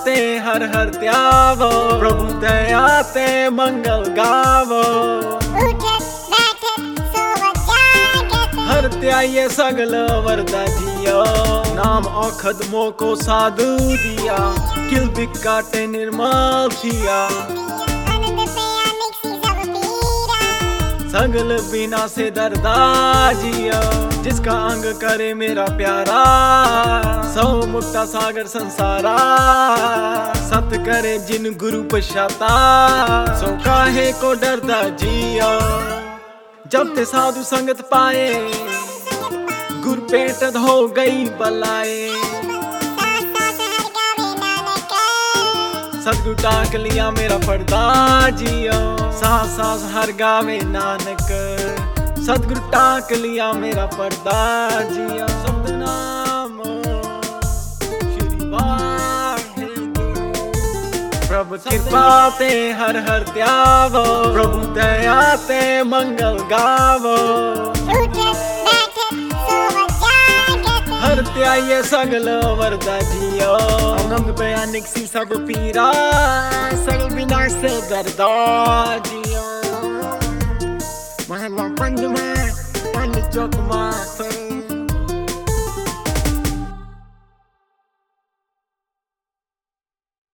ते हर हर त्यावो, प्रभु दया ते मंगल गावो। हर त्याये सगल वरदा जियो, नाम औखद मोको साधु दिया, किल बिकाटे निर्मल थिया। सगल बिना से दर्दा जियो, जिसका अंग करे मेरा प्यारा, सौ मुक्ता सागर संसारा। सत करे जिन गुरु पश्चाता, सो काहे को डरदा जियो। जब ते साधु संगत पाए, गुर पेट हो गई बलाए। सतगुरु टाक लिया मेरा पर्दा जियो, सास सास हर गावे नानक। सतगुरु टाक लिया मेरा पर्दा जियो। सतनाम श्री वाहिगुरु। प्रभु कृपा ते हर हर त्यावो, प्रभु दया ते मंगल गावो। हर त्याये सगल वरदा जियो, नंग बयानिक सी सब पीरा, सगल बिना से दर्दा जियो।